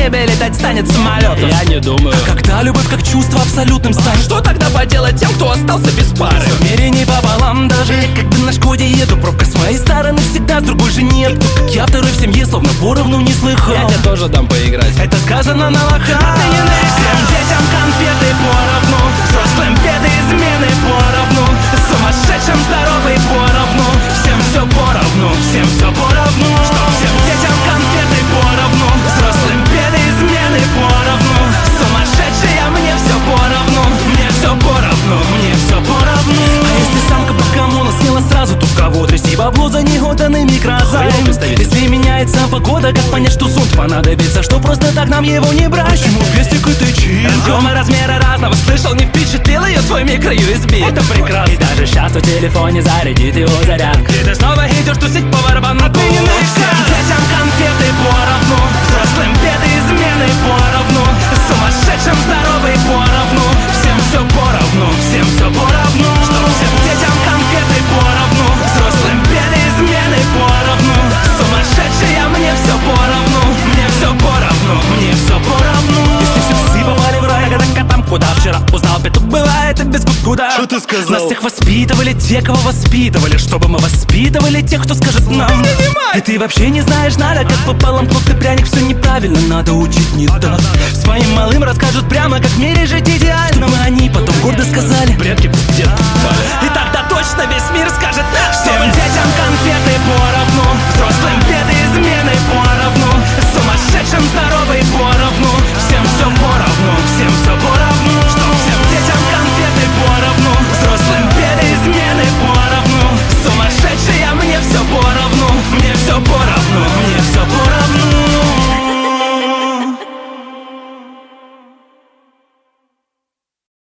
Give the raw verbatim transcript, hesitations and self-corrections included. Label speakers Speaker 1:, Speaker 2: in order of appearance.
Speaker 1: небе летать станет самолет.
Speaker 2: Я не думаю.
Speaker 1: Когда любовь как чувство абсолютным станет,
Speaker 2: что тогда поделать тем, кто остался без пары?
Speaker 1: Все в мире не пополам, даже когда на Шкоде еду. Пробка с моей стороны всегда, с другой же нет. Кто, как я, второй в семье, словно поровну не слыхал.
Speaker 2: Я тебе тоже дам поиграть.
Speaker 1: Это сказано на лоха. Всем детям конфеты поровну, взрослым беды, измены поровну, сумасшедшим здоровый поровну. Всем все поровну, всем все поровну. Что всем детям конфеты поровну, взрослым беды, измены поровну, сумасшедший, а мне все поровну. Мне все поровну, мне все поровну. А если самка по кому съела сразу, то в кого трясти бабло за неотданный микрозайм? Если меняется погода, как понять, что зонт понадобится, что просто так нам его не брать?
Speaker 2: Почему пестик и ты чил?
Speaker 1: Разъемы размера разного, слышал, не впечатлил ее твой микро-ю эс би.
Speaker 2: Это прекрасно.
Speaker 1: И даже сейчас в телефоне зарядит его зарядка. И ты снова идешь тусить по барабану. Ты не всем детям конфеты поровну, взрослым беды, измены поровну, сумасшедшим здоровый поровну. Всем все поровну, всем все поровну. Что всем детям конфеты поровну, взрослым беды, измены поровну, сумасшедший, а мне все поровну. Мне все поровну, мне все поровну. Если все псы попали в рай, так а там куда? Вчера узнал, петух бывает и без куда.
Speaker 2: Что ты сказал?
Speaker 1: Нас всех воспитывали те, кого воспитывали, чтобы мы воспитывали тех, кто скажет нам. И ты вообще не знаешь, надо, как пополам плод и пряник. Все неправильно, надо учить не так. Своим малым расскажут прямо, как в мире жить идеально. Мы они потом гордо сказали:
Speaker 2: предки где
Speaker 1: и тогда точно весь мир скажет: всем детям конфеты поровну, взрослым